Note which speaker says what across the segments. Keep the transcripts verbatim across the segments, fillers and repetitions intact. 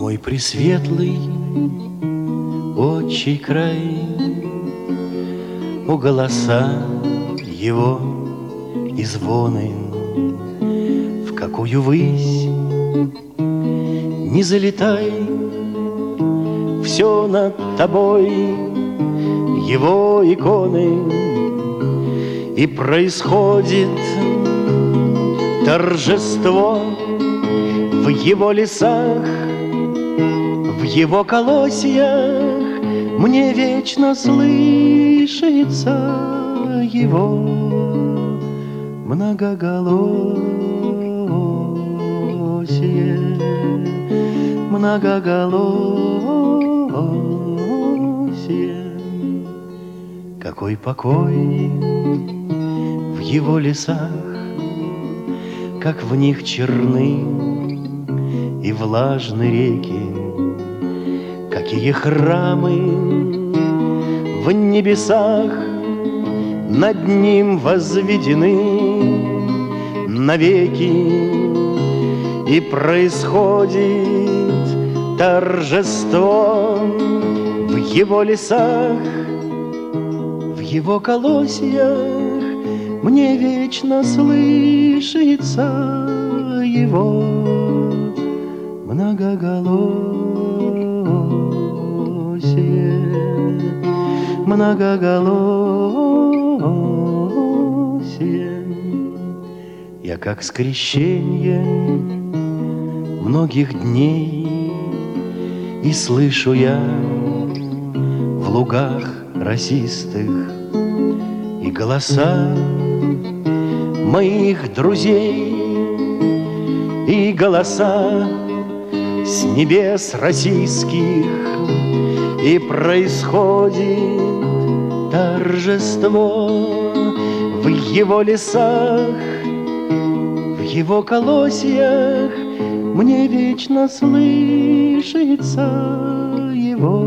Speaker 1: Мой пресветлый отчий край, о голоса его и звоны, в какую высь не залетай, все над тобой его иконы, и происходит торжество в его лесах, в его колосьях. Мне вечно слышится его многоголосие, многоголосие. Какой покой в его лесах, как в них черны и влажны реки, какие храмы в небесах над ним возведены навеки, и происходит торжество в его лесах, в его колосьях. Мне вечно слышится его многоголосие, многоголосие. Я как скрещение многих дней, и слышу я в лугах росистых и голоса моих друзей, и голоса с небес российских, и происходит торжество в его лесах, в его колосьях. Мне вечно слышится его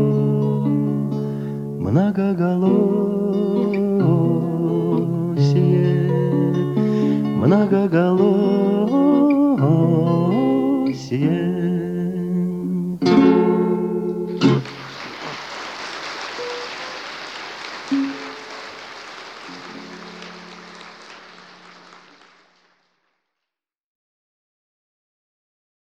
Speaker 1: многоголосие, многоголосие.